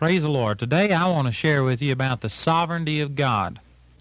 Praise the Lord. Today I want to share with you about the sovereignty of God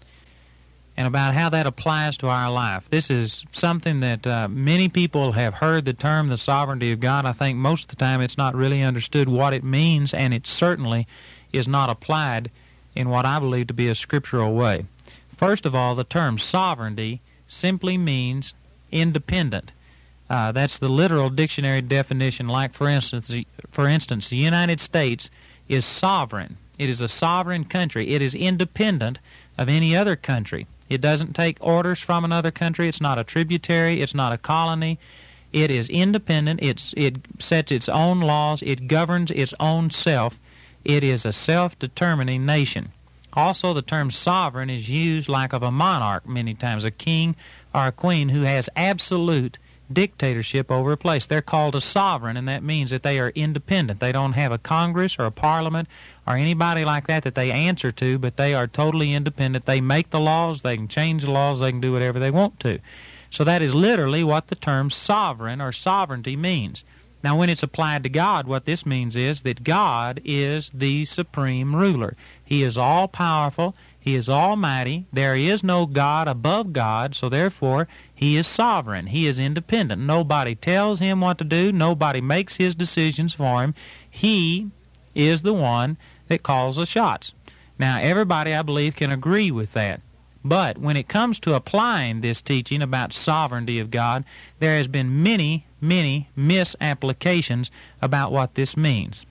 and about how that applies to our life. This is something that many people have heard the term the sovereignty of God. I think most of the time it's not really understood what it means, and it certainly is not applied in what I believe to be a scriptural way. First of all, the term sovereignty simply means independent. That's the literal dictionary definition. Like, for instance, the United States is sovereign. It is a sovereign country. It is independent of any other country. It doesn't take orders from another country. It's not a tributary. It's not a colony. It is independent. It sets its own laws. It governs its own self. It is a self-determining nation. Also, the term sovereign is used like of a monarch many times, a king or a queen who has absolute dictatorship over a place. They're called a sovereign, and that means that they are independent. They don't have a Congress or a parliament or anybody like that they answer to, but they are totally independent. They make the laws, they can change the laws, they can do whatever they want to. So that is literally what the term sovereign or sovereignty means. Now, when it's applied to God, what this means is that God is the supreme ruler. He is all-powerful. He is almighty. There is no God above God, so therefore he is sovereign. He is independent. Nobody tells him what to do. Nobody makes his decisions for him. He is the one that calls the shots. Now, everybody, I believe, can agree with that. But when it comes to applying this teaching about sovereignty of God, there has been many misapplications about what this means.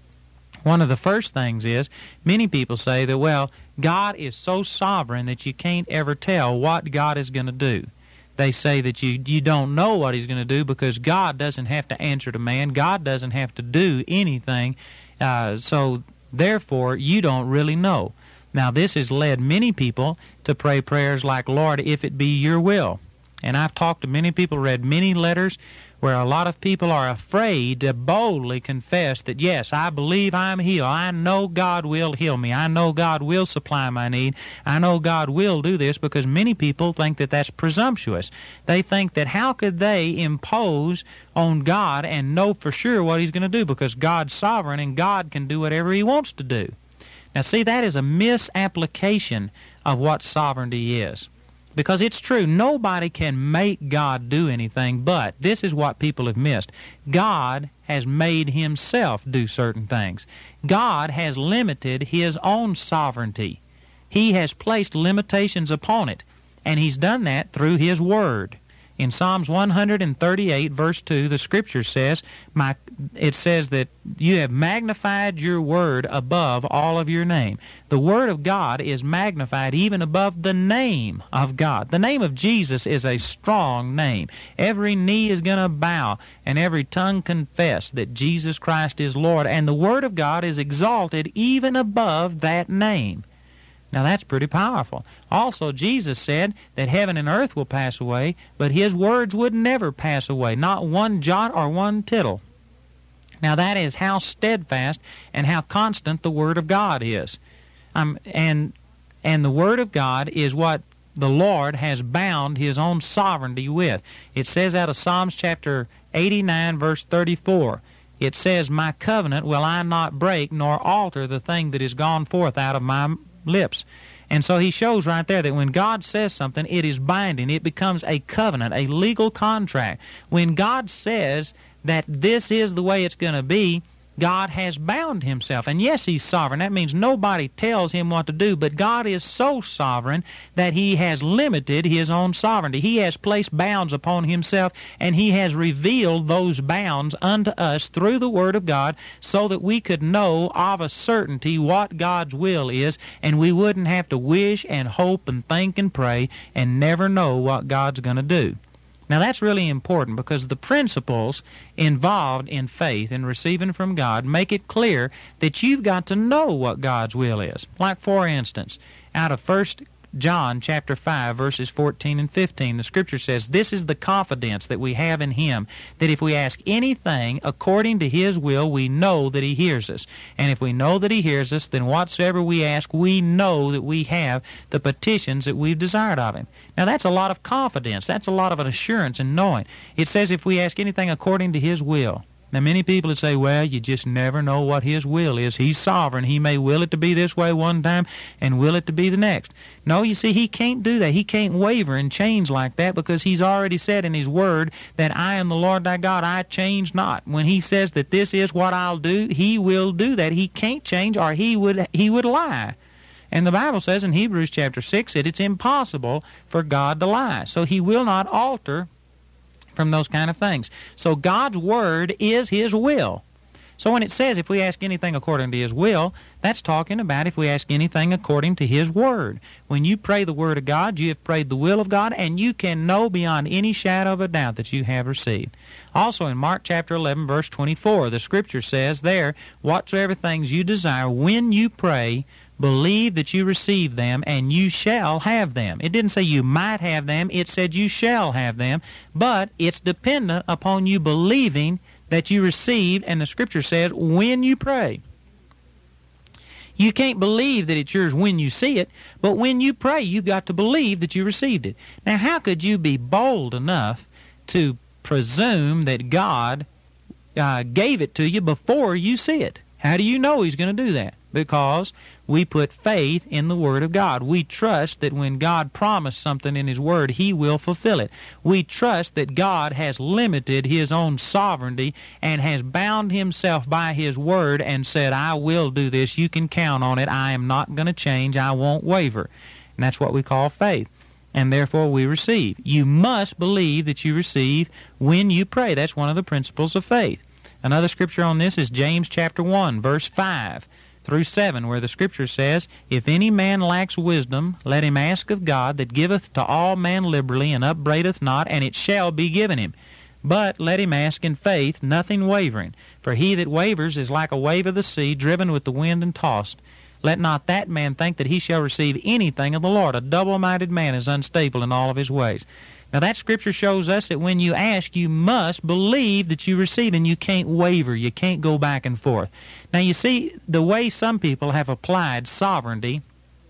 One of the first things is, many people say that, well, God is so sovereign that you can't ever tell what God is going to do. They say that you don't know what he's going to do because God doesn't have to answer to man. God doesn't have to do anything, so therefore you don't really know. Now, this has led many people to pray prayers like, Lord, if it be your will. And I've talked to many people, read many letters where a lot of people are afraid to boldly confess that, yes, I believe I'm healed. I know God will heal me. I know God will supply my need. I know God will do this, because many people think that that's presumptuous. They think that how could they impose on God and know for sure what he's going to do, because God's sovereign and God can do whatever he wants to do. Now, see, that is a misapplication of what sovereignty is. Because it's true, nobody can make God do anything, but this is what people have missed. God has made himself do certain things. God has limited his own sovereignty. He has placed limitations upon it, and he's done that through his word. In Psalms 138, verse 2, the Scripture says, it says that you have magnified your word above all of your name. The word of God is magnified even above the name of God. The name of Jesus is a strong name. Every knee is going to bow, and every tongue confess that Jesus Christ is Lord. And the word of God is exalted even above that name. Now, that's pretty powerful. Also, Jesus said that heaven and earth will pass away, but his words would never pass away, not one jot or one tittle. Now, that is how steadfast and how constant the Word of God is. And the Word of God is what the Lord has bound his own sovereignty with. It says out of Psalms chapter 89, verse 34, it says, my covenant will I not break, nor alter the thing that is gone forth out of my lips. And so he shows right there that when God says something, it is binding. It becomes a covenant, a legal contract. When God says that this is the way it's going to be, God has bound himself. And yes, he's sovereign. That means nobody tells him what to do, but God is so sovereign that he has limited his own sovereignty. He has placed bounds upon himself, and he has revealed those bounds unto us through the Word of God so that we could know of a certainty what God's will is, and we wouldn't have to wish and hope and think and pray and never know what God's going to do. Now, that's really important, because the principles involved in faith and receiving from God make it clear that you've got to know what God's will is. Like, for instance, out of 1 John chapter 5, verses 14 and 15, the Scripture says, this is the confidence that we have in him, that if we ask anything according to his will, we know that he hears us. And if we know that he hears us, then whatsoever we ask, we know that we have the petitions that we've desired of him. Now, that's a lot of confidence. That's a lot of an assurance in knowing. It says if we ask anything according to his will. Now, many people would say, well, you just never know what His will is. He's sovereign. He may will it to be this way one time and will it to be the next. No, you see, He can't do that. He can't waver and change like that because He's already said in His Word that I am the Lord thy God, I change not. When He says that this is what I'll do, He will do that. He can't change, or He would lie. And the Bible says in Hebrews chapter 6 that it's impossible for God to lie. So He will not alter from those kind of things. So God's Word is His will. So when it says if we ask anything according to His will, that's talking about if we ask anything according to His Word. When you pray the Word of God, you have prayed the will of God, and you can know beyond any shadow of a doubt that you have received. Also in Mark chapter 11, verse 24, the Scripture says there, whatsoever things you desire, when you pray, believe that you receive them, and you shall have them. It didn't say you might have them. It said you shall have them. But it's dependent upon you believing that you received, and the Scripture says when you pray. You can't believe that it's yours when you see it, but when you pray, you've got to believe that you received it. Now, how could you be bold enough to presume that God gave it to you before you see it? How do you know He's going to do that? Because we put faith in the Word of God. We trust that when God promised something in His Word, He will fulfill it. We trust that God has limited His own sovereignty and has bound Himself by His Word and said, I will do this. You can count on it. I am not going to change. I won't waver. And that's what we call faith. And therefore we receive. You must believe that you receive when you pray. That's one of the principles of faith. Another scripture on this is James chapter 1, verse 5 through 7, where the Scripture says, if any man lacks wisdom, let him ask of God, that giveth to all men liberally, and upbraideth not, and it shall be given him. But let him ask in faith, nothing wavering. For he that wavers is like a wave of the sea, driven with the wind and tossed. Let not that man think that he shall receive anything of the Lord. A double-minded man is unstable in all of his ways. Now that Scripture shows us that when you ask, you must believe that you receive, and you can't waver. You can't go back and forth. Now you see, the way some people have applied sovereignty,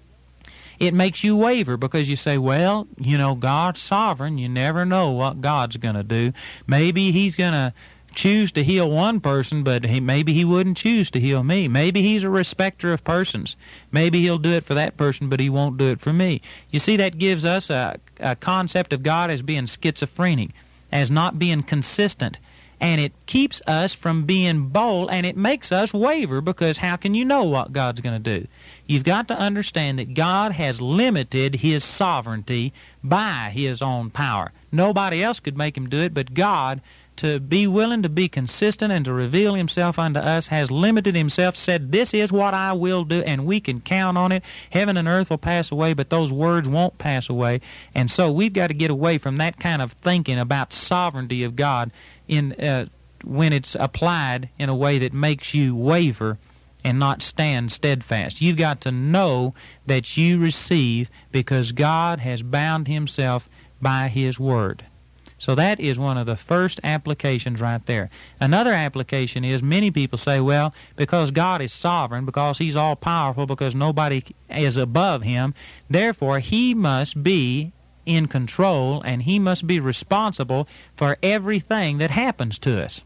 it makes you waver because you say, well, you know, God's sovereign. You never know what God's going to do. Maybe He's going to choose to heal one person, but maybe He wouldn't choose to heal me. Maybe He's a respecter of persons. Maybe He'll do it for that person, but He won't do it for me. You see, that gives us a concept of God as being schizophrenic, as not being consistent. And it keeps us from being bold, and it makes us waver, because how can you know what God's going to do? You've got to understand that God has limited His sovereignty by His own power. Nobody else could make Him do it, but God, to be willing to be consistent and to reveal Himself unto us, has limited Himself, said, this is what I will do, and we can count on it. Heaven and earth will pass away, but those words won't pass away. And so we've got to get away from that kind of thinking about sovereignty of God when it's applied in a way that makes you waver and not stand steadfast. You've got to know that you receive because God has bound Himself by His Word. So that is one of the first applications right there. Another application is many people say, well, because God is sovereign, because He's all-powerful, because nobody is above Him, therefore He must be in control and He must be responsible for everything that happens to us.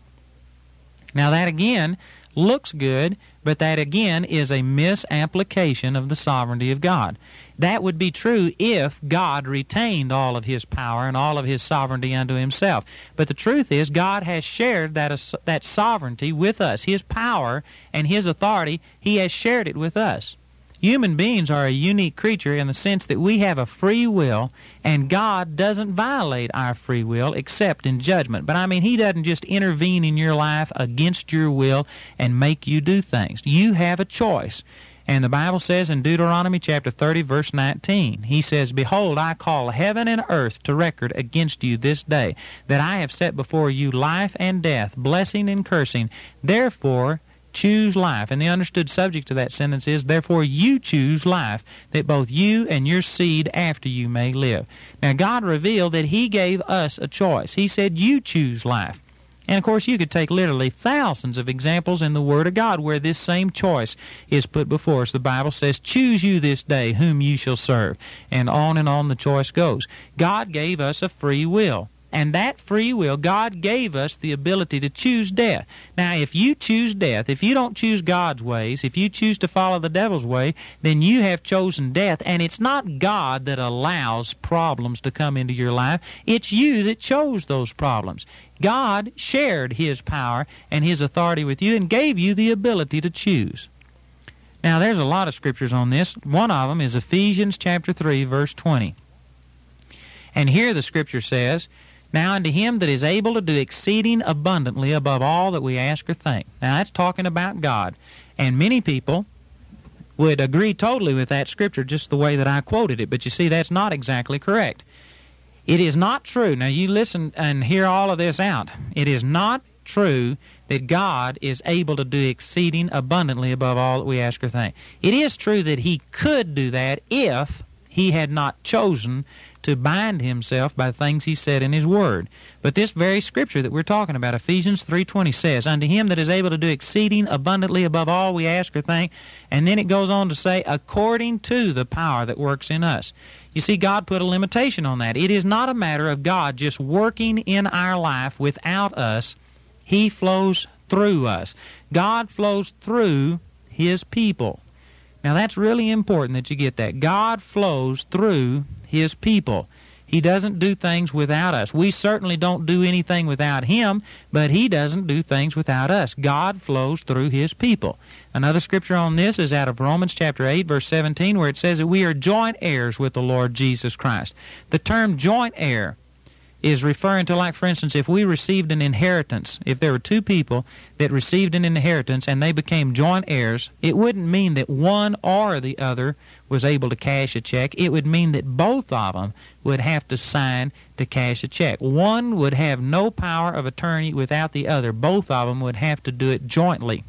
Now that again looks good, but that again is a misapplication of the sovereignty of God. That would be true if God retained all of His power and all of His sovereignty unto Himself. But the truth is, God has shared that sovereignty with us. His power and His authority, He has shared it with us. Human beings are a unique creature in the sense that we have a free will, and God doesn't violate our free will except in judgment. But I mean, He doesn't just intervene in your life against your will and make you do things. You have a choice. And the Bible says in Deuteronomy chapter 30, verse 19, He says, behold, I call heaven and earth to record against you this day, that I have set before you life and death, blessing and cursing. Therefore, choose life. And the understood subject to that sentence is, therefore you choose life, that both you and your seed after you may live. Now, God revealed that He gave us a choice. He said, you choose life. And, of course, you could take literally thousands of examples in the Word of God where this same choice is put before us. The Bible says, choose you this day whom you shall serve. And on the choice goes. God gave us a free will. And that free will, God gave us the ability to choose death. Now, if you choose death, if you don't choose God's ways, if you choose to follow the devil's way, then you have chosen death. And it's not God that allows problems to come into your life. It's you that chose those problems. God shared His power and His authority with you and gave you the ability to choose. Now, there's a lot of scriptures on this. One of them is Ephesians chapter 3, verse 20. And here the scripture says, "Now unto Him that is able to do exceeding abundantly above all that we ask or think." Now, that's talking about God. And many people would agree totally with that scripture just the way that I quoted it. But you see, that's not exactly correct. It is not true. Now, you listen and hear all of this out. It is not true that God is able to do exceeding abundantly above all that we ask or think. It is true that He could do that if He had not chosen to bind Himself by things He said in His Word. But this very scripture that we're talking about, Ephesians 3:20, says, "Unto Him that is able to do exceeding abundantly above all we ask or think," and then it goes on to say, "according to the power that works in us." You see, God put a limitation on that. It is not a matter of God just working in our life without us. He flows through us. God flows through His people. Now, that's really important that you get that. God flows through His people. He doesn't do things without us. We certainly don't do anything without Him, but He doesn't do things without us. God flows through His people. Another scripture on this is out of Romans chapter 8, verse 17, where it says that we are joint heirs with the Lord Jesus Christ. The term joint heir is referring to, like, for instance, if we received an inheritance, if there were two people that received an inheritance and they became joint heirs, it wouldn't mean that one or the other was able to cash a check. It would mean that both of them would have to sign to cash a check. One would have no power of attorney without the other. Both of them would have to do it jointly.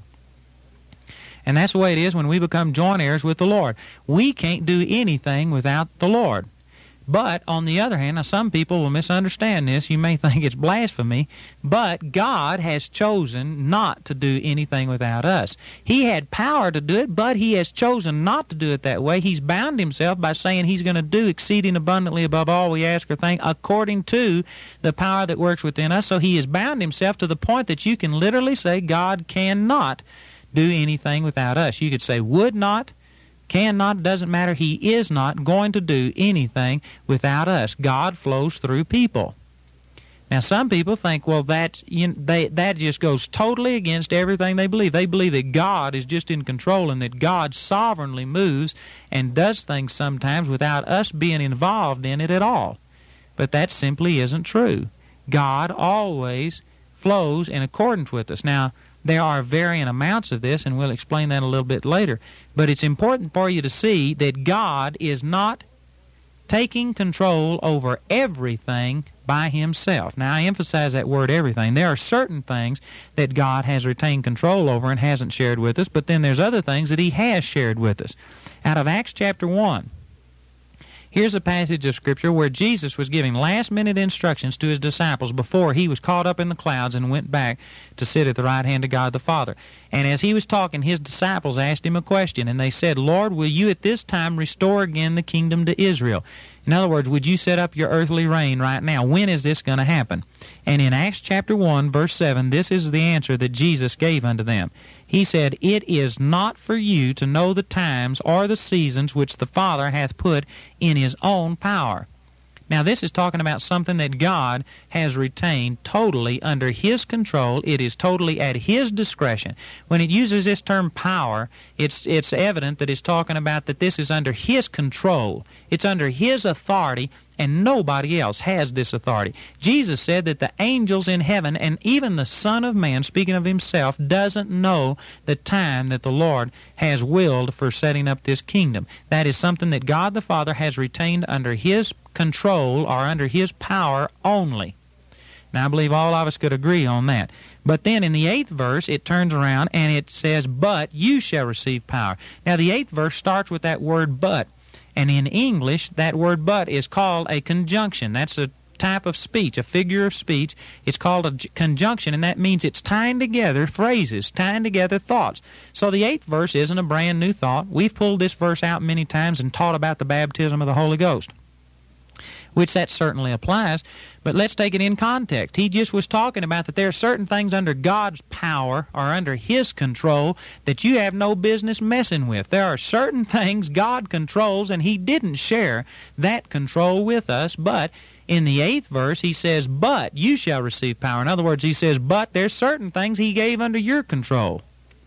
And that's the way it is when we become joint heirs with the Lord. We can't do anything without the Lord. But, on the other hand, now some people will misunderstand this. You may think it's blasphemy, but God has chosen not to do anything without us. He had power to do it, but He has chosen not to do it that way. He's bound Himself by saying He's going to do exceeding abundantly above all we ask or think according to the power that works within us. So He has bound Himself to the point that you can literally say God cannot do anything without us. You could say would not, cannot, doesn't matter. He is not going to do anything without us. God flows through people. Now, some people think, well, that just goes totally against everything they believe. They believe that God is just in control and that God sovereignly moves and does things sometimes without us being involved in it at all. But that simply isn't true. God always flows in accordance with us. Now, there are varying amounts of this, and we'll explain that a little bit later. But it's important for you to see that God is not taking control over everything by Himself. Now, I emphasize that word everything. There are certain things that God has retained control over and hasn't shared with us, but then there's other things that He has shared with us. Out of Acts chapter 1, here's a passage of Scripture where Jesus was giving last-minute instructions to His disciples before He was caught up in the clouds and went back to sit at the right hand of God the Father. And as He was talking, His disciples asked Him a question, and they said, "Lord, will You at this time restore again the kingdom to Israel?" In other words, would You set up Your earthly reign right now? When is this going to happen? And in Acts chapter 1, verse 7, this is the answer that Jesus gave unto them. He said, "It is not for you to know the times or the seasons which the Father hath put in His own power." Now, this is talking about something that God has retained totally under His control. It is totally at His discretion. When it uses this term power, it's evident that it's talking about that this is under His control. It's under His authority, and nobody else has this authority. Jesus said that the angels in heaven and even the Son of Man, speaking of Himself, doesn't know the time that the Lord has willed for setting up this kingdom. That is something that God the Father has retained under His control or under His power only. Now, I believe all of us could agree on that. But then in the 8th verse, it turns around and it says, "But you shall receive power." Now, the 8th verse starts with that word "but." And in English, that word "but" is called a conjunction. That's a type of speech, a figure of speech. It's called a conjunction, and that means it's tying together phrases, tying together thoughts. So the 8th verse isn't a brand new thought. We've pulled this verse out many times and taught about the baptism of the Holy Ghost. which that certainly applies. But let's take it in context. He just was talking about that there are certain things under God's power or under His control that you have no business messing with. There are certain things God controls, and He didn't share that control with us. But in the 8th verse, He says, but you shall receive power. In other words, He says, but there's certain things He gave under your control.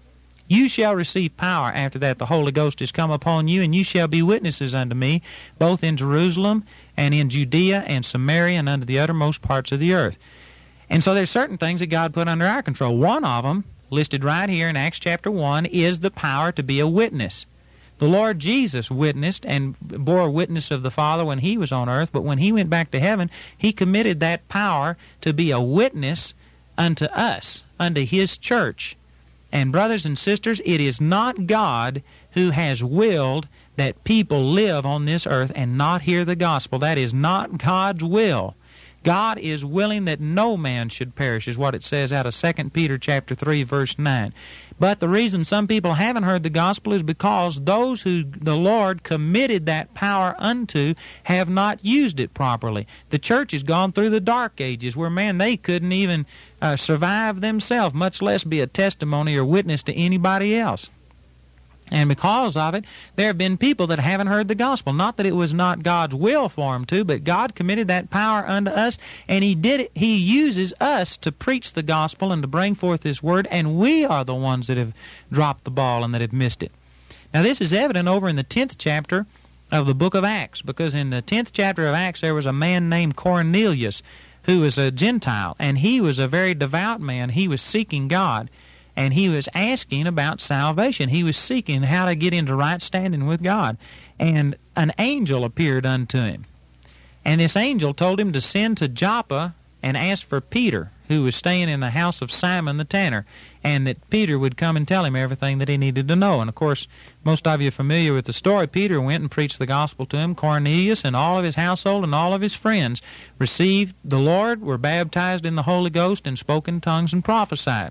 You shall receive power after that the Holy Ghost is come upon you, and you shall be witnesses unto me, both in Jerusalem and in Judea and Samaria and unto the uttermost parts of the earth. And so there's certain things that God put under our control. One of them, listed right here in Acts chapter 1, is the power to be a witness. The Lord Jesus witnessed and bore witness of the Father when He was on earth, but when He went back to heaven, He committed that power to be a witness unto us, unto His church. And brothers and sisters, it is not God who has willed that people live on this earth and not hear the gospel. That is not God's will. God is willing that no man should perish, is what it says out of 2 Peter chapter 3, verse 9. But the reason some people haven't heard the gospel is because those who the Lord committed that power unto have not used it properly. The church has gone through the dark ages where, man, they couldn't even survive themselves, much less be a testimony or witness to anybody else. And because of it, there have been people that haven't heard the gospel. Not that it was not God's will for them to, but God committed that power unto us, and He did it. He uses us to preach the gospel and to bring forth His word, and we are the ones that have dropped the ball and that have missed it. Now, this is evident over in the 10th chapter of the book of Acts, because in the 10th chapter of Acts there was a man named Cornelius who was a Gentile, and he was a very devout man. He was seeking God. And he was asking about salvation. He was seeking how to get into right standing with God. And an angel appeared unto him. And this angel told him to send to Joppa and ask for Peter, who was staying in the house of Simon the tanner, and that Peter would come and tell him everything that he needed to know. And, of course, most of you are familiar with the story. Peter went and preached the gospel to him. Cornelius and all of his household and all of his friends received the Lord, were baptized in the Holy Ghost, and spoke in tongues and prophesied.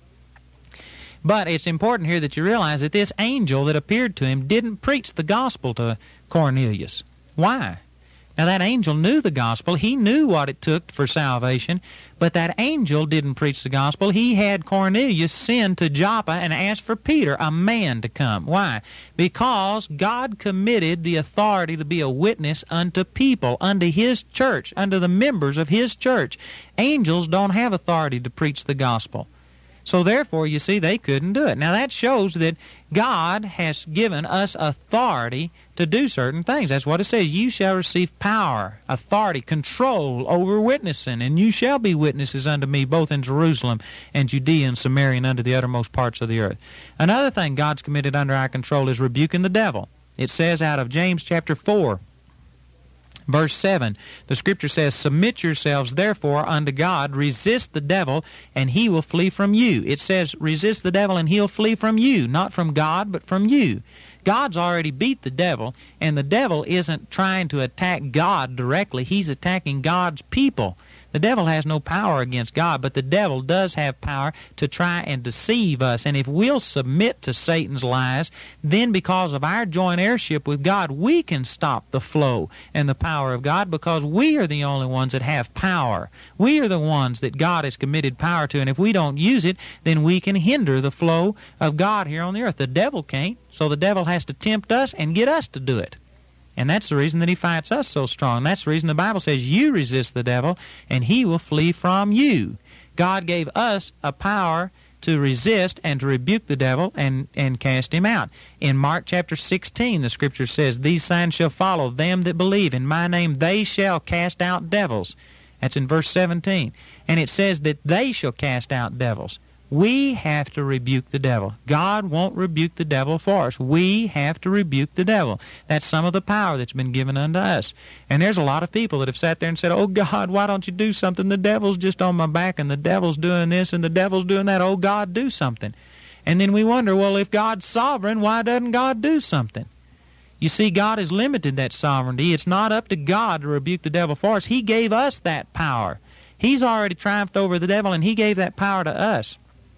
But it's important here that you realize that this angel that appeared to him didn't preach the gospel to Cornelius. Why? Now, that angel knew the gospel. He knew what it took for salvation, but that angel didn't preach the gospel. He had Cornelius send to Joppa and ask for Peter, a man, to come. Why? Because God committed the authority to be a witness unto people, unto His church, unto the members of His church. Angels don't have authority to preach the gospel. So therefore, you see, they couldn't do it. Now, that shows that God has given us authority to do certain things. That's what it says. You shall receive power, authority, control over witnessing, and you shall be witnesses unto me both in Jerusalem and Judea and Samaria and unto the uttermost parts of the earth. Another thing God's committed under our control is rebuking the devil. It says out of James chapter 4, Verse 7, the Scripture says, submit yourselves therefore unto God, resist the devil, and he will flee from you. It says, resist the devil and he'll flee from you, not from God, but from you. God's already beat the devil, and the devil isn't trying to attack God directly. He's attacking God's people. The devil has no power against God, but the devil does have power to try and deceive us. And if we'll submit to Satan's lies, then because of our joint heirship with God, we can stop the flow and the power of God, because we are the only ones that have power. We are the ones that God has committed power to, and if we don't use it, then we can hinder the flow of God here on the earth. The devil can't, so the devil has to tempt us and get us to do it. And that's the reason that he fights us so strong. That's the reason the Bible says you resist the devil, and he will flee from you. God gave us a power to resist and to rebuke the devil and cast him out. In Mark chapter 16, the Scripture says, these signs shall follow them that believe. In my name they shall cast out devils. That's in verse 17. And it says that they shall cast out devils. We have to rebuke the devil. God won't rebuke the devil for us. We have to rebuke the devil. That's some of the power that's been given unto us. And there's a lot of people that have sat there and said, oh, God, why don't you do something? The devil's just on my back, and the devil's doing this, and the devil's doing that. Oh, God, do something. And then we wonder, well, if God's sovereign, why doesn't God do something? You see, God has limited that sovereignty. It's not up to God to rebuke the devil for us. He gave us that power. He's already triumphed over the devil, and he gave that power to us.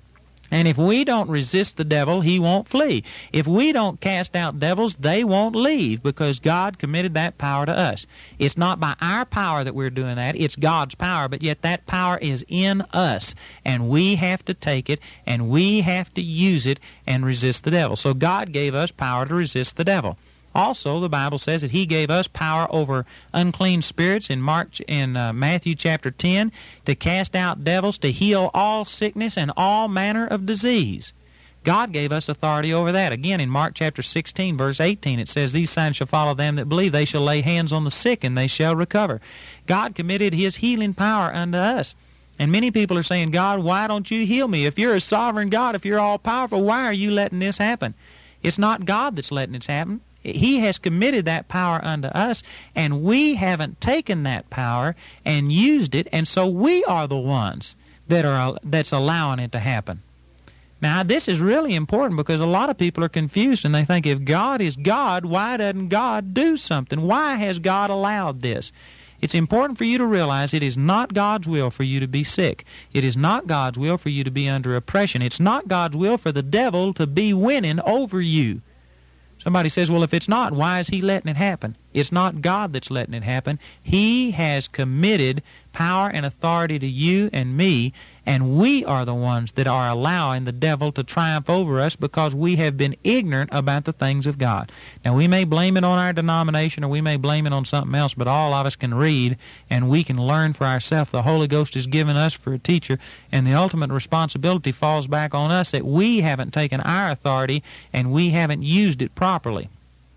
And if we don't resist the devil, he won't flee. If we don't cast out devils, they won't leave, because God committed that power to us. It's not by our power that we're doing that. It's God's power, but yet that power is in us. And we have to take it, and we have to use it and resist the devil. So God gave us power to resist the devil. Also, the Bible says that he gave us power over unclean spirits in Matthew chapter 10, to cast out devils, to heal all sickness and all manner of disease. God gave us authority over that. Again, in Mark chapter 16, verse 18, it says, "These signs shall follow them that believe. They shall lay hands on the sick, and they shall recover." God committed his healing power unto us. And many people are saying, "God, why don't you heal me? If you're a sovereign God, if you're all-powerful, why are you letting this happen?" It's not God that's letting it happen. He has committed that power unto us, and we haven't taken that power and used it, and so we are the ones that's allowing it to happen. Now, this is really important, because a lot of people are confused, and they think, if God is God, why doesn't God do something? Why has God allowed this? It's important for you to realize it is not God's will for you to be sick. It is not God's will for you to be under oppression. It's not God's will for the devil to be winning over you. Somebody says, well, if it's not, why is he letting it happen? It's not God that's letting it happen. He has committed power and authority to you and me, and we are the ones that are allowing the devil to triumph over us because we have been ignorant about the things of God. Now, we may blame it on our denomination, or we may blame it on something else, but all of us can read and we can learn for ourselves. The Holy Ghost is given us for a teacher, and the ultimate responsibility falls back on us that we haven't taken our authority and we haven't used it properly.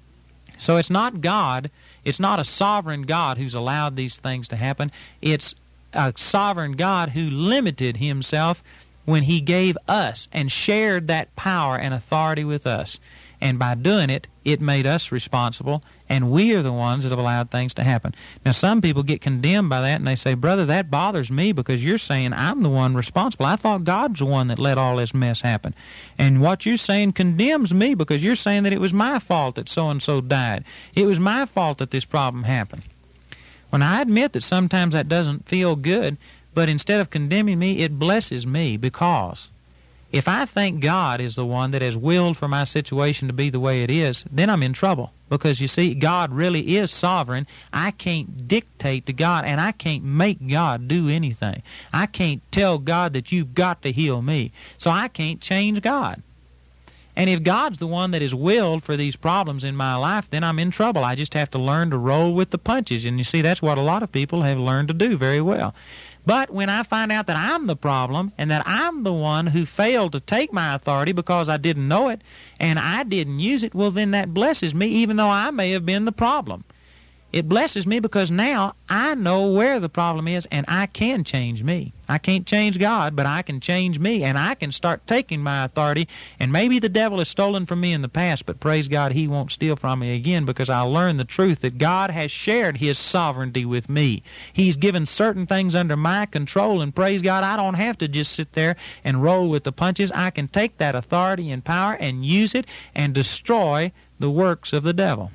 So it's not God, it's not a sovereign God who's allowed these things to happen. It's a sovereign God who limited himself when he gave us and shared that power and authority with us. And by doing it, it made us responsible, and we are the ones that have allowed things to happen. Now, some people get condemned by that, and they say, "Brother, that bothers me because you're saying I'm the one responsible. I thought God's the one that let all this mess happen. And what you're saying condemns me because you're saying that it was my fault that so-and-so died. It was my fault that this problem happened." When I admit that sometimes that doesn't feel good, but instead of condemning me, it blesses me, because if I think God is the one that has willed for my situation to be the way it is, then I'm in trouble. Because, you see, God really is sovereign. I can't dictate to God, and I can't make God do anything. I can't tell God that you've got to heal me. So I can't change God. And if God's the one that is willed for these problems in my life, then I'm in trouble. I just have to learn to roll with the punches. And you see, that's what a lot of people have learned to do very well. But when I find out that I'm the problem and that I'm the one who failed to take my authority because I didn't know it and I didn't use it, well, then that blesses me, even though I may have been the problem. It blesses me because now I know where the problem is, and I can change me. I can't change God, but I can change me, and I can start taking my authority. And maybe the devil has stolen from me in the past, but praise God, he won't steal from me again, because I learned the truth that God has shared his sovereignty with me. He's given certain things under my control, and praise God, I don't have to just sit there and roll with the punches. I can take that authority and power and use it and destroy the works of the devil.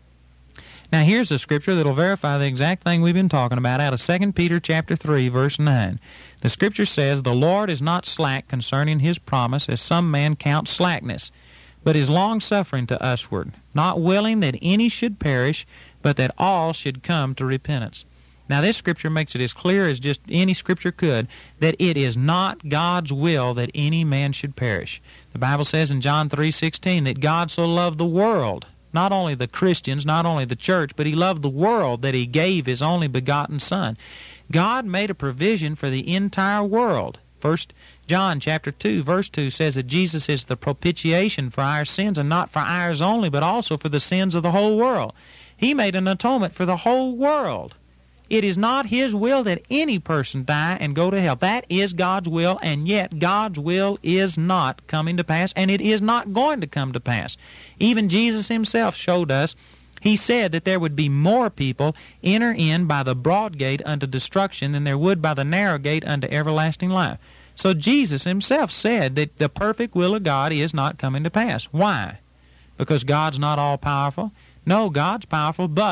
Now, here's a scripture that will verify the exact thing we've been talking about out of 2 Peter chapter 3, verse 9. The scripture says, "The Lord is not slack concerning his promise, as some men count slackness, but is long-suffering to usward, not willing that any should perish, but that all should come to repentance." Now, this scripture makes it as clear as just any scripture could that it is not God's will that any man should perish. The Bible says in John 3:16 that God so loved the world, not only the Christians, not only the church, but he loved the world that he gave his only begotten Son. God made a provision for the entire world. 1 John chapter 2, verse 2 says that Jesus is the propitiation for our sins, and not for ours only, but also for the sins of the whole world. He made an atonement for the whole world. It is not his will that any person die and go to hell. That is God's will, and yet God's will is not coming to pass, and it is not going to come to pass. Even Jesus himself showed us. He said that there would be more people enter in by the broad gate unto destruction than there would by the narrow gate unto everlasting life. So Jesus himself said that the perfect will of God is not coming to pass. Why? Because God's not all-powerful? No, God's powerful, but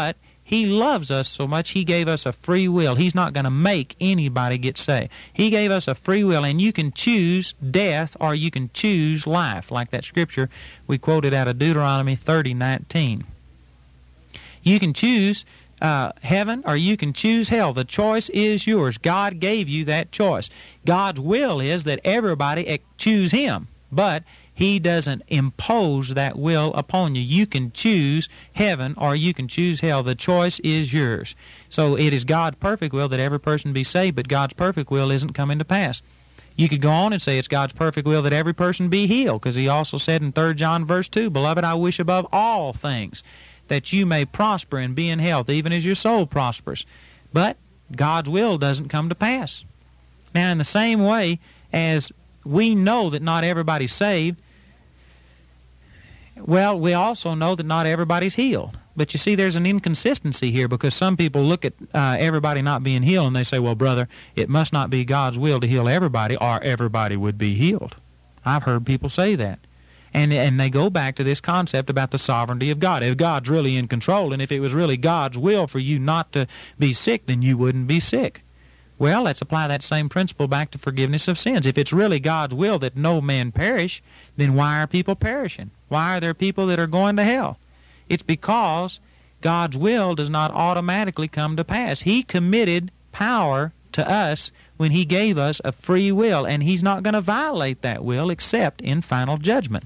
He loves us so much He gave us a free will. He's not going to make anybody get saved. He gave us a free will, and you can choose death or you can choose life, like that scripture we quoted out of Deuteronomy 30:19. You can choose heaven or you can choose hell. The choice is yours. God gave you that choice. God's will is that everybody choose Him, but He doesn't impose that will upon you. You can choose heaven or you can choose hell. The choice is yours. So it is God's perfect will that every person be saved, but God's perfect will isn't coming to pass. You could go on and say it's God's perfect will that every person be healed, because He also said in 3 John verse 2, Beloved, I wish above all things that you may prosper and be in health, even as your soul prospers. But God's will doesn't come to pass. Now, in the same way as we know that not everybody's saved, well, we also know that not everybody's healed. But you see, there's an inconsistency here, because some people look at everybody not being healed and they say, well, brother, it must not be God's will to heal everybody or everybody would be healed. I've heard people say that. And they go back to this concept about the sovereignty of God. If God's really in control, and if it was really God's will for you not to be sick, then you wouldn't be sick. Well, let's apply that same principle back to forgiveness of sins. If it's really God's will that no man perish, then why are people perishing? Why are there people that are going to hell? It's because God's will does not automatically come to pass. He committed power to us when He gave us a free will, and He's not going to violate that will except in final judgment.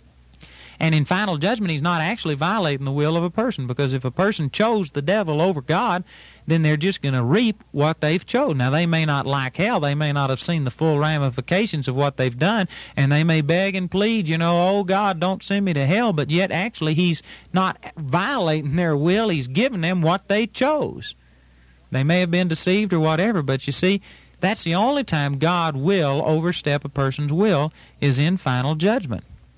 And in final judgment, He's not actually violating the will of a person, because if a person chose the devil over God, then they're just going to reap what they've chosen. Now, they may not like hell. They may not have seen the full ramifications of what they've done, and they may beg and plead, oh, God, don't send me to hell. But yet, actually, He's not violating their will. He's giving them what they chose. They may have been deceived or whatever, but you see, that's the only time God will overstep a person's will, is in final judgment.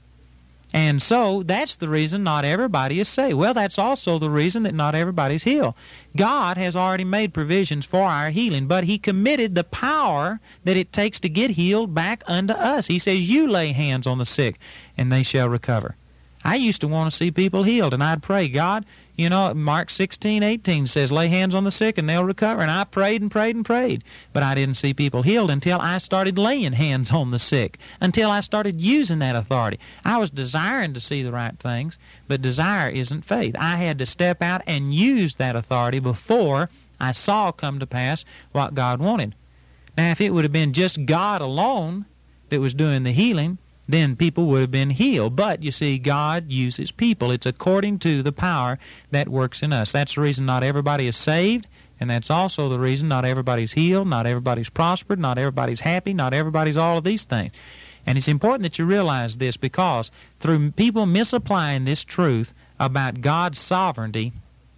And so that's the reason not everybody is saved. Well, that's also the reason that not everybody's healed. God has already made provisions for our healing, but He committed the power that it takes to get healed back unto us. He says, you lay hands on the sick, and they shall recover. I used to want to see people healed, and I'd pray, God, Mark 16:18 says, lay hands on the sick and they'll recover. And I prayed and prayed and prayed, but I didn't see people healed until I started laying hands on the sick, until I started using that authority. I was desiring to see the right things, but desire isn't faith. I had to step out and use that authority before I saw come to pass what God wanted. Now, if it would have been just God alone that was doing the healing, then people would have been healed. But, you see, God uses people. It's according to the power that works in us. That's the reason not everybody is saved, and that's also the reason not everybody's healed, not everybody's prospered, not everybody's happy, not everybody's all of these things. And it's important that you realize this, because through people misapplying this truth about God's sovereignty,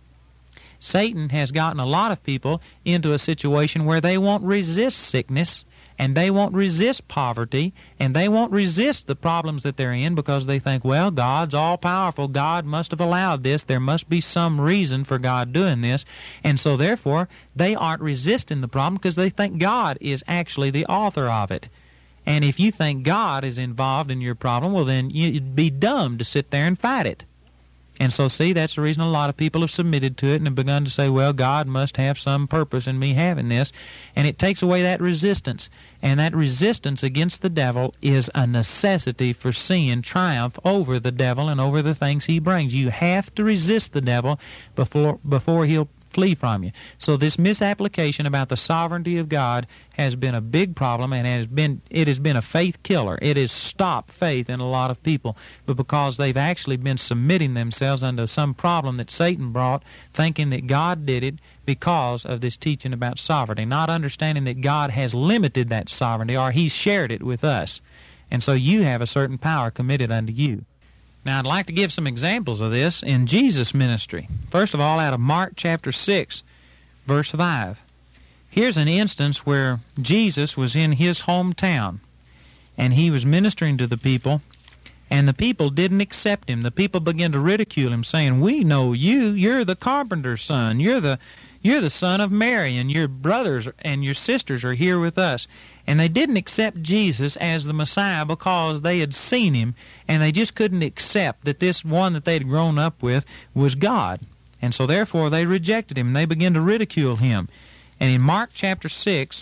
Satan has gotten a lot of people into a situation where they won't resist sickness, and they won't resist poverty, and they won't resist the problems that they're in, because they think, well, God's all-powerful. God must have allowed this. There must be some reason for God doing this. And so, therefore, they aren't resisting the problem because they think God is actually the author of it. And if you think God is involved in your problem, well, then you'd be dumb to sit there and fight it. And so, see, that's the reason a lot of people have submitted to it and have begun to say, well, God must have some purpose in me having this. And it takes away that resistance. And that resistance against the devil is a necessity for seeing triumph over the devil and over the things he brings. You have to resist the devil before he'll flee from you. So this misapplication about the sovereignty of God has been a big problem, and it has been a faith killer. It has stopped faith in a lot of people, but because they've actually been submitting themselves under some problem that Satan brought, thinking that God did it because of this teaching about sovereignty, not understanding that God has limited that sovereignty, or He's shared it with us. And so you have a certain power committed unto you. Now, I'd like to give some examples of this in Jesus' ministry. First of all, out of Mark chapter 6, verse 5. Here's an instance where Jesus was in His hometown, and He was ministering to the people, and the people didn't accept Him. The people began to ridicule Him, saying, we know you. You're the carpenter's son. You're the son of Mary, and your brothers and your sisters are here with us. And they didn't accept Jesus as the Messiah because they had seen Him, and they just couldn't accept that this one that they'd grown up with was God. And so therefore they rejected him, and they began to ridicule him. And in Mark chapter 6,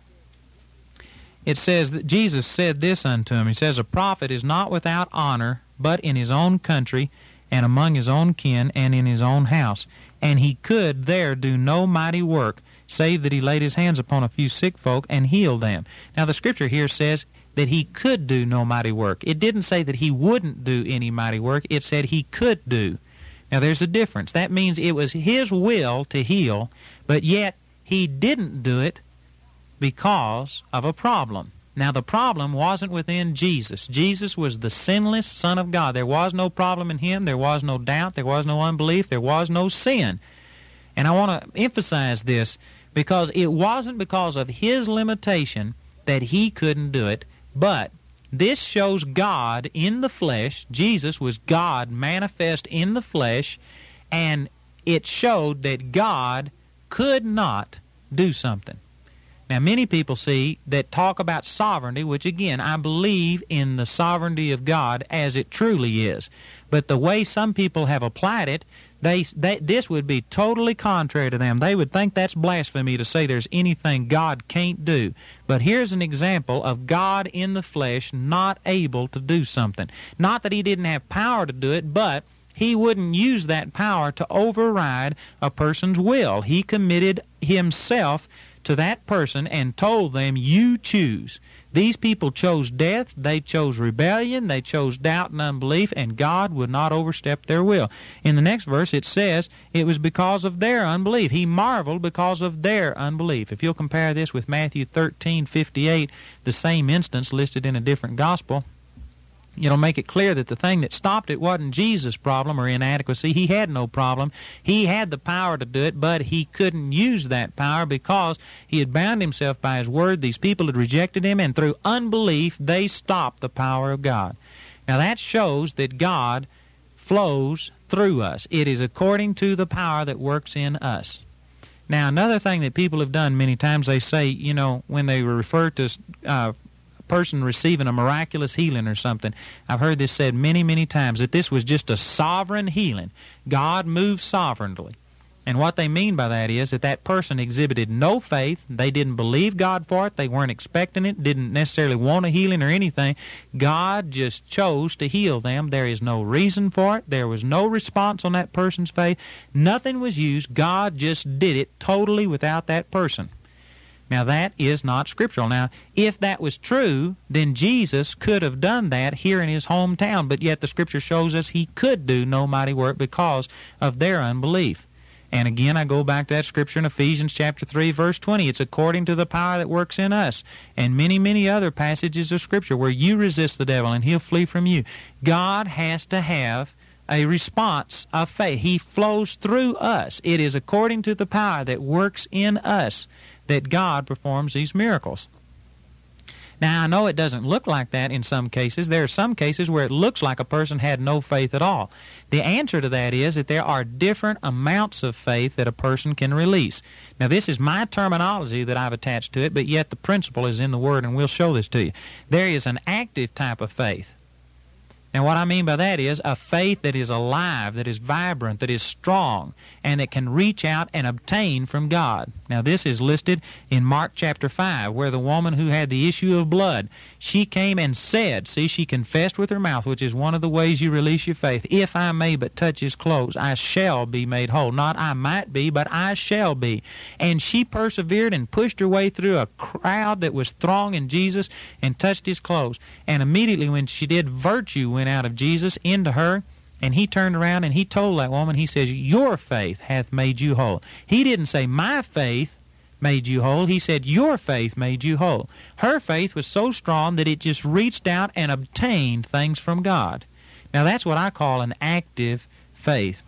it says that Jesus said this unto him. He says, "A prophet is not without honor, but in his own country, and among his own kin, and in his own house. And he could there do no mighty work, save that he laid his hands upon a few sick folk and healed them." Now the scripture here says that he could do no mighty work. It didn't say that he wouldn't do any mighty work. It said he could do. Now there's a difference. That means it was his will to heal, but yet he didn't do it because of a problem. Now the problem wasn't within Jesus. Jesus was the sinless Son of God. There was no problem in him. There was no doubt. There was no unbelief. There was no sin. And I want to emphasize this because it wasn't because of his limitation that he couldn't do it, but this shows God in the flesh. Jesus was God manifest in the flesh, and it showed that God could not do something. Now, many people see that talk about sovereignty, which, again, I believe in the sovereignty of God as it truly is. But the way some people have applied it, this would be totally contrary to them. They would think that's blasphemy to say there's anything God can't do. But here's an example of God in the flesh not able to do something. Not that he didn't have power to do it, but he wouldn't use that power to override a person's will. He committed himself to that person and told them, "You choose." These people chose death, they chose rebellion, they chose doubt and unbelief, and God would not overstep their will. In the next verse it says it was because of their unbelief. He marveled because of their unbelief. If you'll compare this with Matthew 13:58, the same instance listed in a different gospel, it'll make it clear that the thing that stopped it wasn't Jesus' problem or inadequacy. He had no problem. He had the power to do it, but he couldn't use that power because he had bound himself by his word. These people had rejected him, and through unbelief, they stopped the power of God. Now that shows that God flows through us. It is according to the power that works in us. Now, another thing that people have done many times, they say, when they refer to person receiving a miraculous healing or something, I've heard this said many, many times, that this was just a sovereign healing. God moved sovereignly. And what they mean by that is that that person exhibited no faith. They didn't believe God for it. They weren't expecting it, didn't necessarily want a healing or anything. God just chose to heal them. There is no reason for it. There was no response on that person's faith. Nothing was used. God just did it totally without that person. Now, that is not scriptural. Now, if that was true, then Jesus could have done that here in his hometown, but yet the scripture shows us he could do no mighty work because of their unbelief. And again, I go back to that scripture in Ephesians chapter 3, verse 20. It's according to the power that works in us. And many, many other passages of scripture where you resist the devil and he'll flee from you. God has to have a response of faith. He flows through us. It is according to the power that works in us that God performs these miracles. Now, I know it doesn't look like that in some cases. There are some cases where it looks like a person had no faith at all. The answer to that is that there are different amounts of faith that a person can release. Now, this is my terminology that I've attached to it, but yet the principle is in the Word, and we'll show this to you. There is an active type of faith. And what I mean by that is a faith that is alive, that is vibrant, that is strong, and that can reach out and obtain from God. Now, this is listed in Mark chapter 5, where the woman who had the issue of blood, she came and said, see, she confessed with her mouth, which is one of the ways you release your faith, "If I may but touch his clothes, I shall be made whole." Not I might be, but I shall be. And she persevered and pushed her way through a crowd that was thronging Jesus and touched his clothes. And immediately when she did, virtue went out of Jesus into her, and he turned around and he told that woman, he says, "Your faith hath made you whole." He didn't say, "My faith made you whole." He said, "Your faith made you whole." Her faith was so strong that it just reached out and obtained things from God. Now, that's what I call an active faith.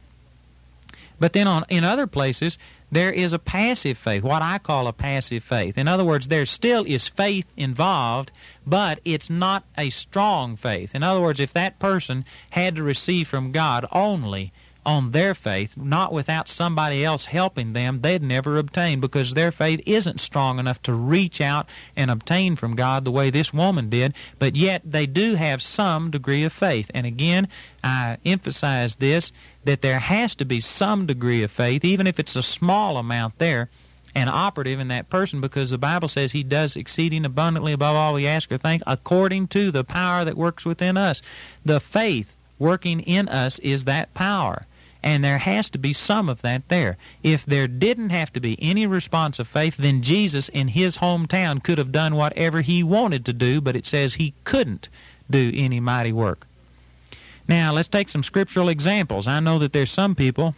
But then in other places, there is a passive faith, what I call a passive faith. In other words, there still is faith involved, but it's not a strong faith. In other words, if that person had to receive from God only on their faith, not without somebody else helping them, they'd never obtain, because their faith isn't strong enough to reach out and obtain from God the way this woman did, but yet they do have some degree of faith. And again, I emphasize this, that there has to be some degree of faith, even if it's a small amount there, and operative in that person, because the Bible says He does exceeding abundantly above all we ask or think, according to the power that works within us. The faith working in us is that power, and there has to be some of that there. If there didn't have to be any response of faith, then Jesus in His hometown could have done whatever He wanted to do, but it says He couldn't do any mighty work. Now, let's take some scriptural examples. I know that there's some people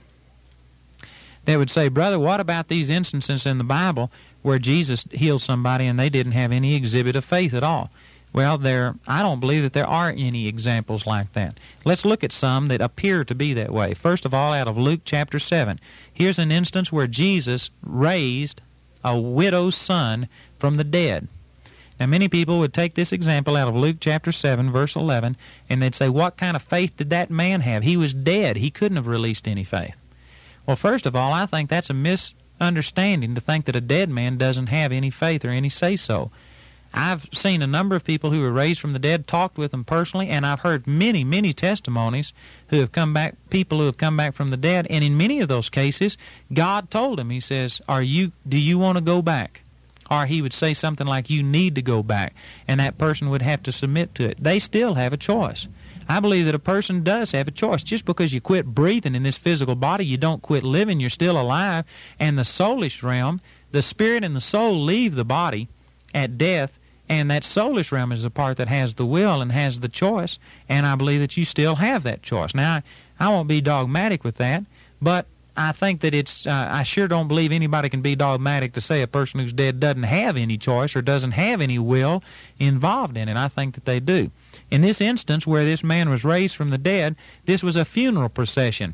that would say, brother, what about these instances in the Bible where Jesus healed somebody and they didn't have any exhibit of faith at all? Well, I don't believe that there are any examples like that. Let's look at some that appear to be that way. First of all, out of Luke chapter 7. Here's an instance where Jesus raised a widow's son from the dead. Now, many people would take this example out of Luke chapter 7, verse 11, and they'd say, what kind of faith did that man have? He was dead. He couldn't have released any faith. Well, first of all, I think that's a misunderstanding to think that a dead man doesn't have any faith or any say-so. I've seen a number of people who were raised from the dead, talked with them personally, and I've heard many, many testimonies who have come back, people who have come back from the dead, and in many of those cases, God told them, He says, do you want to go back? Or He would say something like, you need to go back, and that person would have to submit to it. They still have a choice. I believe that a person does have a choice. Just because you quit breathing in this physical body, you don't quit living. You're still alive. And the soulish realm, the spirit and the soul leave the body at death, and that soulish realm is the part that has the will and has the choice, and I believe that you still have that choice. Now, I won't be dogmatic with that, but I think that I sure don't believe anybody can be dogmatic to say a person who's dead doesn't have any choice or doesn't have any will involved in it. I think that they do. In this instance where this man was raised from the dead, this was a funeral procession.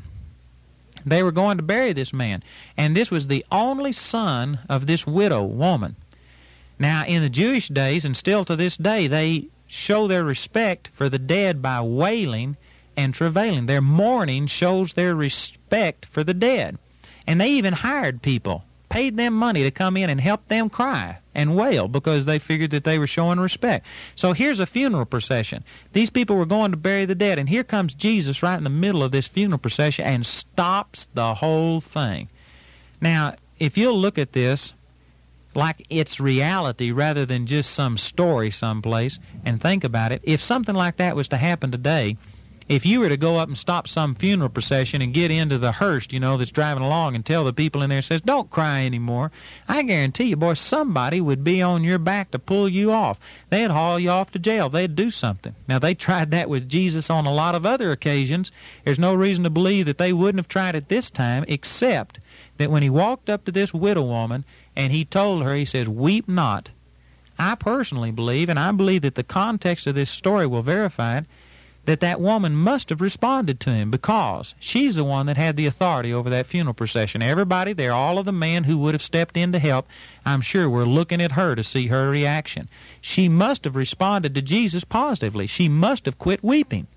They were going to bury this man, and this was the only son of this widow woman. Now, in the Jewish days, and still to this day, they show their respect for the dead by wailing and travailing. Their mourning shows their respect for the dead. And they even hired people, paid them money to come in and help them cry and wail because they figured that they were showing respect. So here's a funeral procession. These people were going to bury the dead, and here comes Jesus right in the middle of this funeral procession and stops the whole thing. Now, if you'll look at this like it's reality rather than just some story someplace and think about it, if something like that was to happen today, if you were to go up and stop some funeral procession and get into the hearse, that's driving along and tell the people in there, says, don't cry anymore, I guarantee you, boy, somebody would be on your back to pull you off. They'd haul you off to jail. They'd do something. Now, they tried that with Jesus on a lot of other occasions. There's no reason to believe that they wouldn't have tried it this time, except that when He walked up to this widow woman and He told her, He says, weep not. I personally believe, and I believe that the context of this story will verify it, that woman must have responded to Him, because she's the one that had the authority over that funeral procession. Everybody there, all of the men who would have stepped in to help, I'm sure were looking at her to see her reaction. She must have responded to Jesus positively. She must have quit weeping.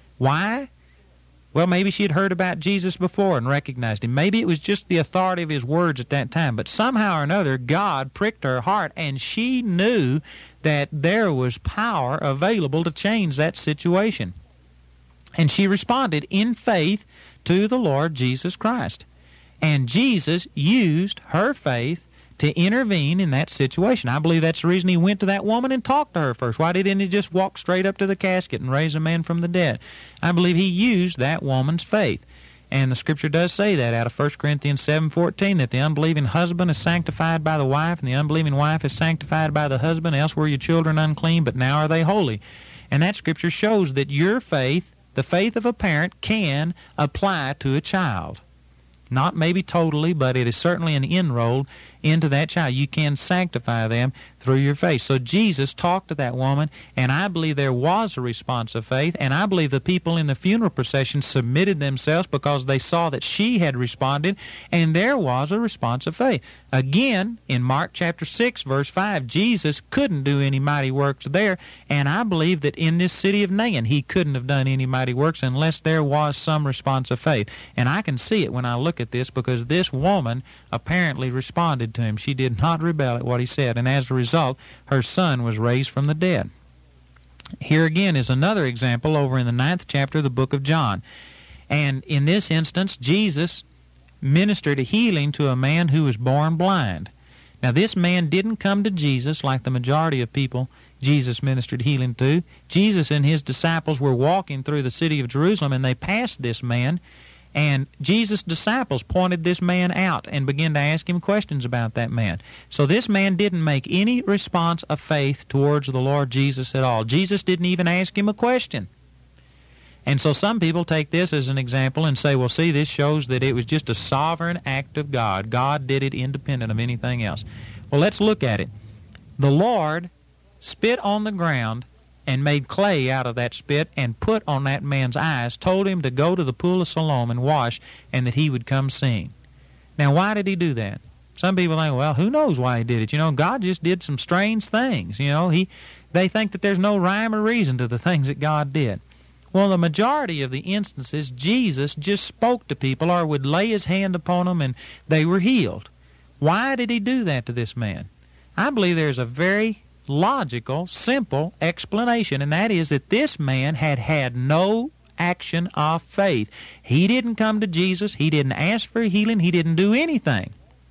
Why? Well, maybe she had heard about Jesus before and recognized Him. Maybe it was just the authority of His words at that time. But somehow or another, God pricked her heart, and she knew that there was power available to change that situation. And she responded in faith to the Lord Jesus Christ. And Jesus used her faith to intervene in that situation. I believe that's the reason He went to that woman and talked to her first. Why didn't He just walk straight up to the casket and raise a man from the dead? I believe He used that woman's faith. And the Scripture does say that out of 1 Corinthians 7:14, that the unbelieving husband is sanctified by the wife, and the unbelieving wife is sanctified by the husband. Else were your children unclean, but now are they holy. And that Scripture shows that your faith, the faith of a parent, can apply to a child. Not maybe totally, but it is certainly an inroad into that child. You can sanctify them through your faith. So Jesus talked to that woman, and I believe there was a response of faith, and I believe the people in the funeral procession submitted themselves because they saw that she had responded, and there was a response of faith. Again, in Mark chapter 6, verse 5, Jesus couldn't do any mighty works there, and I believe that in this city of Nain, he couldn't have done any mighty works unless there was some response of faith. And I can see it when I look at this, because this woman apparently responded to him. She did not rebel at what he said, and as a result, her son was raised from the dead. Here again is another example over in the 9th chapter of the book of John. And in this instance, Jesus ministered a healing to a man who was born blind. Now, this man didn't come to Jesus like the majority of people Jesus ministered healing to. Jesus and his disciples were walking through the city of Jerusalem, and they passed this man, and Jesus' disciples pointed this man out and began to ask him questions about that man. So this man didn't make any response of faith towards the Lord Jesus at all. Jesus didn't even ask him a question. And so some people take this as an example and say, well, see, this shows that it was just a sovereign act of God. God did it independent of anything else. Well, let's look at it. The Lord spit on the ground and made clay out of that spit and put on that man's eyes, told him to go to the pool of Siloam and wash, and that he would come seeing. Now, why did he do that? Some people think, well, who knows why he did it? You know, God just did some strange things. You know, they think that there's no rhyme or reason to the things that God did. Well, the majority of the instances, Jesus just spoke to people or would lay his hand upon them and they were healed. Why did he do that to this man? I believe there's a very logical, simple explanation, and that is that this man had had no action of faith. He didn't come to Jesus. He didn't ask for healing. He didn't do anything.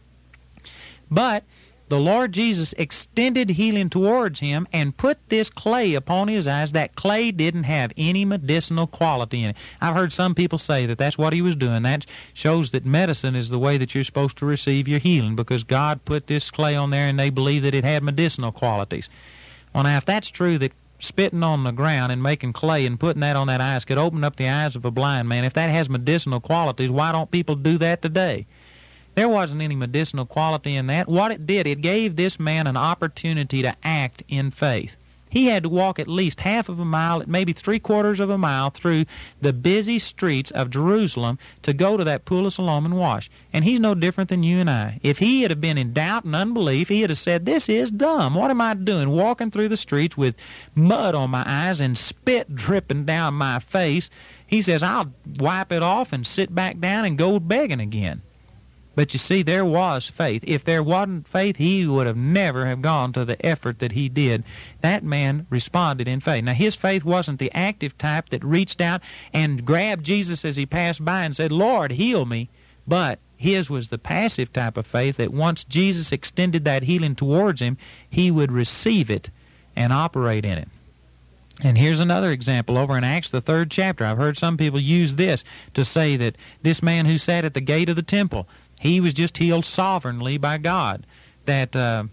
But the Lord Jesus extended healing towards him and put this clay upon his eyes. That clay didn't have any medicinal quality in it. I've heard some people say that that's what he was doing. That shows that medicine is the way that you're supposed to receive your healing, because God put this clay on there and they believe that it had medicinal qualities. Well, now, if that's true, that spitting on the ground and making clay and putting that on that eyes could open up the eyes of a blind man, if that has medicinal qualities, why don't people do that today? There wasn't any medicinal quality in that. What it did, it gave this man an opportunity to act in faith. He had to walk at least half of a mile, maybe 3/4 of a mile through the busy streets of Jerusalem to go to that pool of Siloam and wash. And he's no different than you and I. If he had been in doubt and unbelief, he would have said, this is dumb. What am I doing walking through the streets with mud on my eyes and spit dripping down my face? He says, I'll wipe it off and sit back down and go begging again. But you see, there was faith. If there wasn't faith, he would have never have gone to the effort that he did. That man responded in faith. Now, his faith wasn't the active type that reached out and grabbed Jesus as he passed by and said, Lord, heal me. But his was the passive type of faith that once Jesus extended that healing towards him, he would receive it and operate in it. And here's another example over in Acts, the 3rd chapter. I've heard some people use this to say that this man who sat at the gate of the temple, he was just healed sovereignly by God. That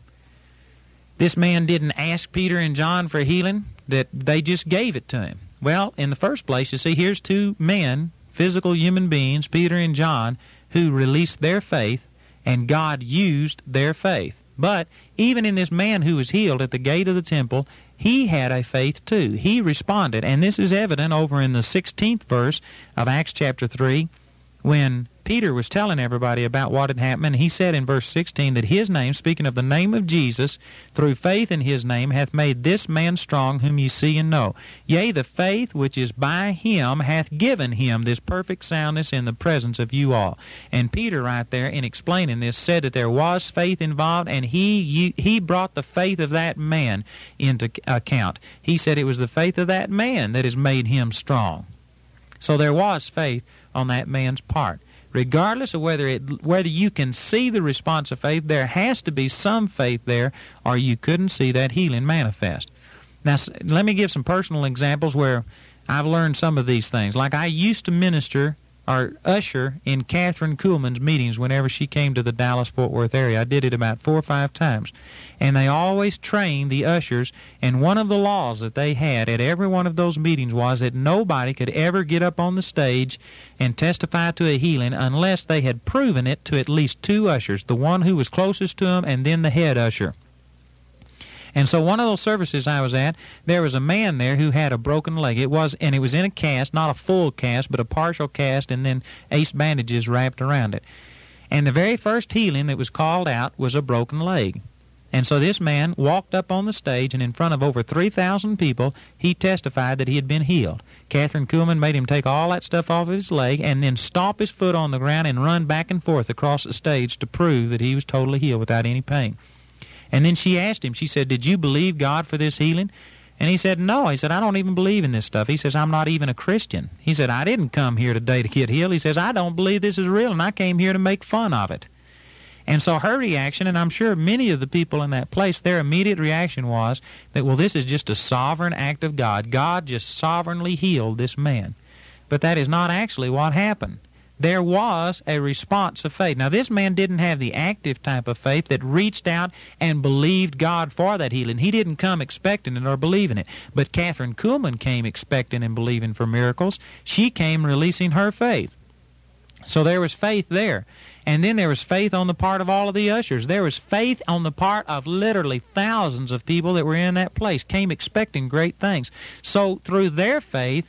this man didn't ask Peter and John for healing, that they just gave it to him. Well, in the first place, you see, here's two men, physical human beings, Peter and John, who released their faith, and God used their faith. But even in this man who was healed at the gate of the temple, he had a faith too. He responded, and this is evident over in the 16th verse of Acts chapter 3, when Peter was telling everybody about what had happened. And he said in verse 16 that his name, speaking of the name of Jesus, through faith in his name, hath made this man strong whom ye see and know. Yea, the faith which is by him hath given him this perfect soundness in the presence of you all. And Peter right there, in explaining this, said that there was faith involved, and he brought the faith of that man into account. He said it was the faith of that man that has made him strong. So there was faith on that man's part. Regardless of whether you can see the response of faith, there has to be some faith there, or you couldn't see that healing manifest. Now, let me give some personal examples where I've learned some of these things. Like I used to minister or usher in Catherine Kuhlman's meetings whenever she came to the Dallas-Fort Worth area. I did it about 4 or 5 times. And they always trained the ushers, and one of the laws that they had at every one of those meetings was that nobody could ever get up on the stage and testify to a healing unless they had proven it to at least 2 ushers, the one who was closest to them and then the head usher. And so one of those services I was at, there was a man there who had a broken leg. It was in a cast, not a full cast, but a partial cast, and then ace bandages wrapped around it. And the very first healing that was called out was a broken leg. And so this man walked up on the stage, and in front of over 3,000 people, he testified that he had been healed. Catherine Kuhlman made him take all that stuff off of his leg and then stomp his foot on the ground and run back and forth across the stage to prove that he was totally healed without any pain. And then she asked him, she said, "Did you believe God for this healing?" And he said, "No." He said, "I don't even believe in this stuff." He says, "I'm not even a Christian." He said, "I didn't come here today to get healed." He says, "I don't believe this is real, and I came here to make fun of it." And so her reaction, and I'm sure many of the people in that place, their immediate reaction was that, well, this is just a sovereign act of God. God just sovereignly healed this man. But that is not actually what happened. There was a response of faith. Now, this man didn't have the active type of faith that reached out and believed God for that healing. He didn't come expecting it or believing it. But Catherine Kuhlman came expecting and believing for miracles. She came releasing her faith. So there was faith there. And then there was faith on the part of all of the ushers. There was faith on the part of literally thousands of people that were in that place, came expecting great things. So through their faith,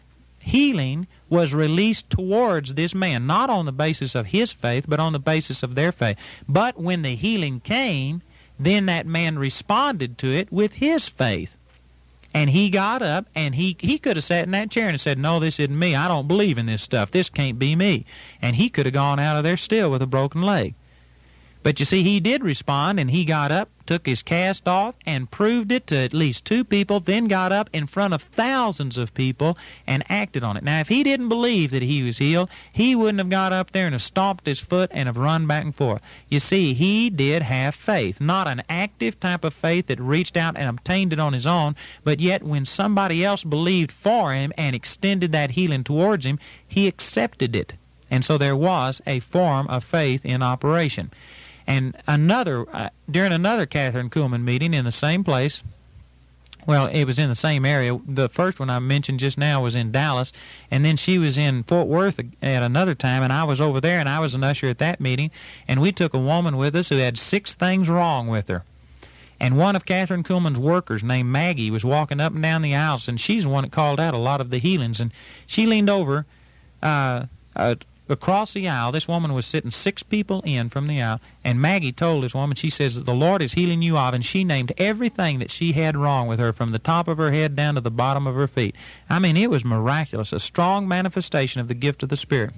healing was released towards this man, not on the basis of his faith, but on the basis of their faith. But when the healing came, then that man responded to it with his faith. And he got up, and he could have sat in that chair and said, "No, this isn't me. I don't believe in this stuff. This can't be me." And he could have gone out of there still with a broken leg. But you see, he did respond, and he got up, took his cast off, and proved it to at least 2 people, then got up in front of thousands of people and acted on it. Now, if he didn't believe that he was healed, he wouldn't have got up there and have stomped his foot and have run back and forth. You see, he did have faith, not an active type of faith that reached out and obtained it on his own, but yet when somebody else believed for him and extended that healing towards him, he accepted it. And so there was a form of faith in operation. And during another Catherine Kuhlman meeting in the same place, well, it was in the same area. The first one I mentioned just now was in Dallas, and then she was in Fort Worth at another time, and I was over there, and I was an usher at that meeting, and we took a woman with us who had 6 things wrong with her. And one of Catherine Kuhlman's workers named Maggie was walking up and down the aisles, and she's the one that called out a lot of the healings, and she leaned over across the aisle. This woman was sitting 6 people in from the aisle, and Maggie told this woman, she says, "The Lord is healing you of," and she named everything that she had wrong with her from the top of her head down to the bottom of her feet. I mean, it was miraculous, a strong manifestation of the gift of the Spirit.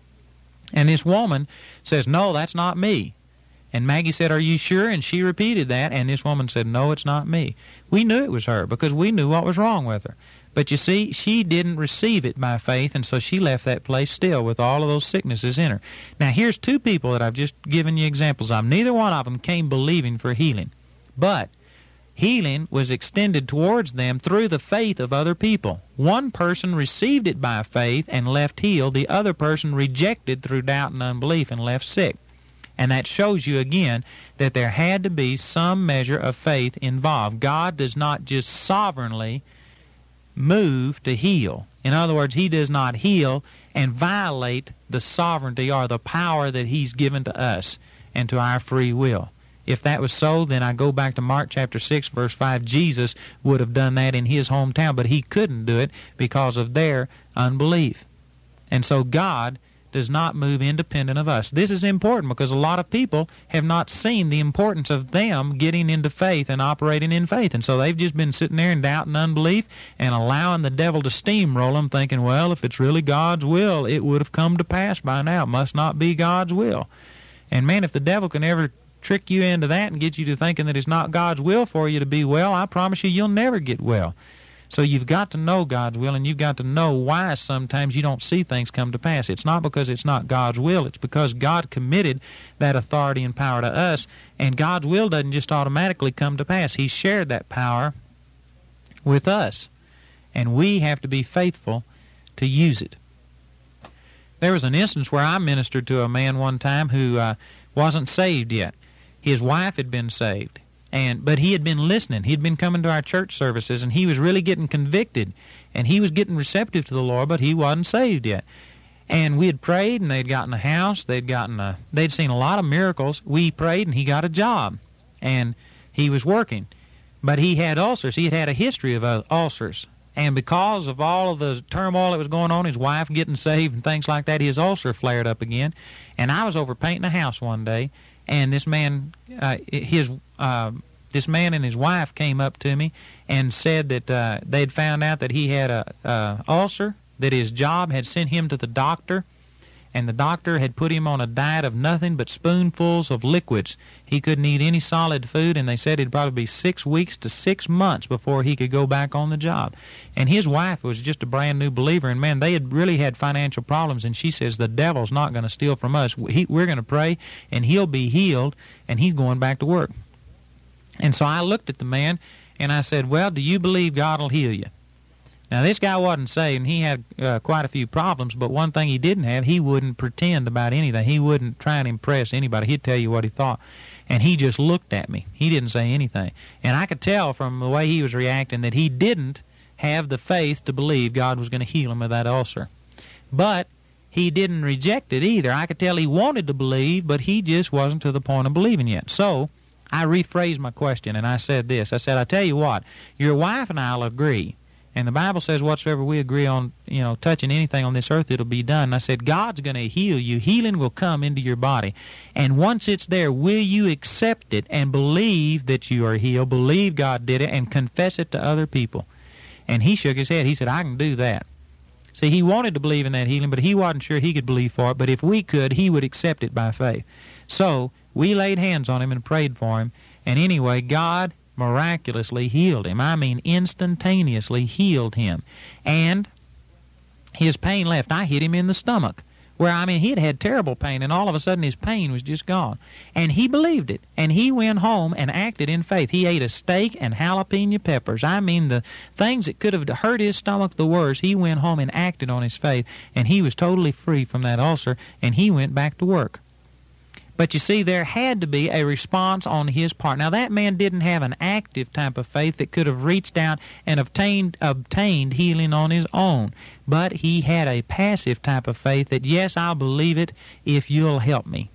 And this woman says, "No, that's not me." And Maggie said, "Are you sure?" And she repeated that, and this woman said, "No, it's not me." We knew it was her because we knew what was wrong with her. But you see, she didn't receive it by faith, and so she left that place still with all of those sicknesses in her. Now, here's 2 people that I've just given you examples of. Neither one of them came believing for healing. But healing was extended towards them through the faith of other people. One person received it by faith and left healed. The other person rejected through doubt and unbelief and left sick. And that shows you again that there had to be some measure of faith involved. God does not just sovereignly move to heal. In other words, he does not heal and violate the sovereignty or the power that he's given to us and to our free will. If that was so, then I go back to Mark chapter 6, verse 5. Jesus would have done that in his hometown, but he couldn't do it because of their unbelief. And so God does not move independent of us. This is important because a lot of people have not seen the importance of them getting into faith and operating in faith. And so they've just been sitting there in doubt and unbelief and allowing the devil to steamroll them, thinking, well, if it's really God's will, it would have come to pass by now. It must not be God's will. And man, if the devil can ever trick you into that and get you to thinking that it's not God's will for you to be well, I promise you, you'll never get well. So you've got to know God's will, and you've got to know why sometimes you don't see things come to pass. It's not because it's not God's will. It's because God committed that authority and power to us, and God's will doesn't just automatically come to pass. He shared that power with us, and we have to be faithful to use it. There was an instance where I ministered to a man one time who wasn't saved yet. His wife had been saved, but he had been listening. He'd been coming to our church services, and he was really getting convicted, and he was getting receptive to the Lord, but he wasn't saved yet. And we had prayed, and they'd gotten a house. They'd seen a lot of miracles. We prayed, and he got a job, and he was working. But he had ulcers. He had had a history of ulcers. And because of all of the turmoil that was going on, his wife getting saved and things like that, his ulcer flared up again. And I was over painting a house one day, and this man and his wife came up to me and said that they'd found out that he had a ulcer, that his job had sent him to the doctor, and the doctor had put him on a diet of nothing but spoonfuls of liquids. He couldn't eat any solid food, and they said it'd probably be 6 weeks to 6 months before he could go back on the job. And his wife was just a brand new believer, and man, they had really had financial problems, and she says, the devil's not going to steal from us. We're going to pray, and he'll be healed, and he's going back to work. And so I looked at the man, and I said, well, do you believe God will heal you? Now, this guy wasn't saved, and he had quite a few problems, but one thing he didn't have, he wouldn't pretend about anything. He wouldn't try and impress anybody. He'd tell you what he thought. And he just looked at me. He didn't say anything. And I could tell from the way he was reacting that he didn't have the faith to believe God was going to heal him of that ulcer. But he didn't reject it either. I could tell he wanted to believe, but he just wasn't to the point of believing yet. So I rephrased my question, and I said this. I said, I tell you what, your wife and I will agree. And the Bible says whatsoever we agree on, touching anything on this earth, it'll be done. And I said, God's going to heal you. Healing will come into your body. And once it's there, will you accept it and believe that you are healed, believe God did it, and confess it to other people? And he shook his head. He said, I can do that. See, he wanted to believe in that healing, but he wasn't sure he could believe for it. But if we could, he would accept it by faith. So we laid hands on him and prayed for him. And anyway, God miraculously healed him. I mean, instantaneously healed him. And his pain left. I hit him in the stomach, where, he'd had terrible pain, and all of a sudden his pain was just gone. And he believed it. And he went home and acted in faith. He ate a steak and jalapeno peppers. The things that could have hurt his stomach the worst, he went home and acted on his faith, and he was totally free from that ulcer, and he went back to work. But you see, there had to be a response on his part. Now, that man didn't have an active type of faith that could have reached out and obtained healing on his own. But he had a passive type of faith that, yes, I'll believe it if you'll help me.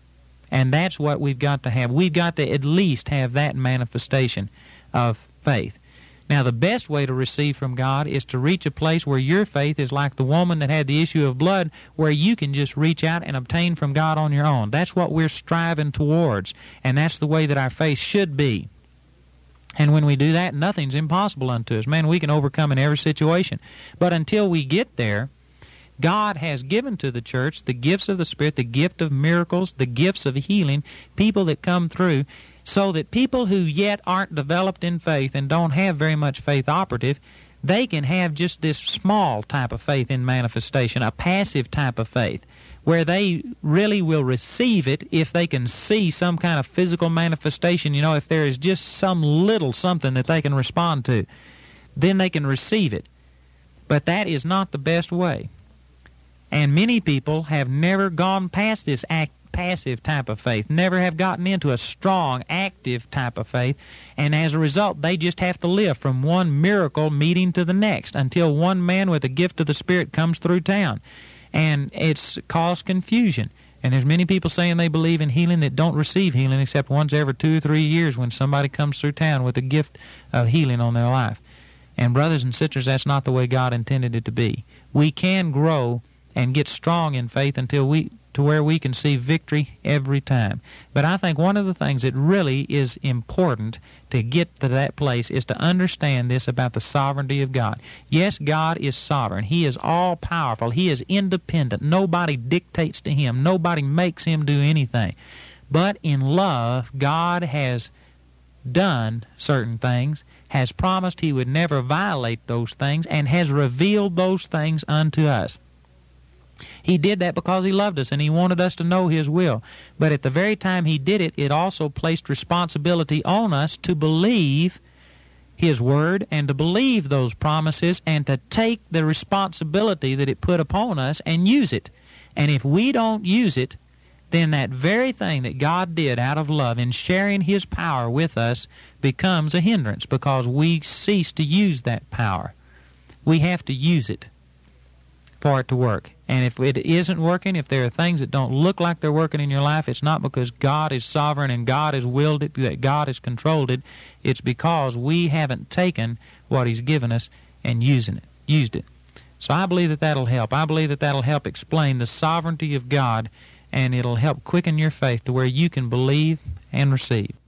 And that's what we've got to have. We've got to at least have that manifestation of faith. Now, the best way to receive from God is to reach a place where your faith is like the woman that had the issue of blood, where you can just reach out and obtain from God on your own. That's what we're striving towards, and that's the way that our faith should be. And when we do that, nothing's impossible unto us. Man, we can overcome in every situation. But until we get there, God has given to the church the gifts of the Spirit, the gift of miracles, the gifts of healing, people that come through, so that people who yet aren't developed in faith and don't have very much faith operative, they can have just this small type of faith in manifestation, a passive type of faith, where they really will receive it if they can see some kind of physical manifestation. If there is just some little something that they can respond to, then they can receive it. But that is not the best way. And many people have never gone past this passive type of faith, never have gotten into a strong, active type of faith, and as a result, they just have to live from one miracle meeting to the next until one man with a gift of the Spirit comes through town. And it's caused confusion. And there's many people saying they believe in healing that don't receive healing except once every 2 or 3 years when somebody comes through town with a gift of healing on their life. And brothers and sisters, that's not the way God intended it to be. We can grow and get strong in faith to where we can see victory every time. But I think one of the things that really is important to get to that place is to understand this about the sovereignty of God. Yes, God is sovereign. He is all-powerful. He is independent. Nobody dictates to him. Nobody makes him do anything. But in love, God has done certain things, has promised he would never violate those things, and has revealed those things unto us. He did that because he loved us and he wanted us to know his will. But at the very time he did it, it also placed responsibility on us to believe His Word and to believe those promises and to take the responsibility that it put upon us and use it. And if we don't use it, then that very thing that God did out of love in sharing His power with us becomes a hindrance because we cease to use that power. We have to use it for it to work. And if it isn't working, if there are things that don't look like they're working in your life, it's not because God is sovereign and God has willed it, that God has controlled it. It's because we haven't taken what He's given us and used it. So I believe that that'll help. I believe that that'll help explain the sovereignty of God, and it'll help quicken your faith to where you can believe and receive.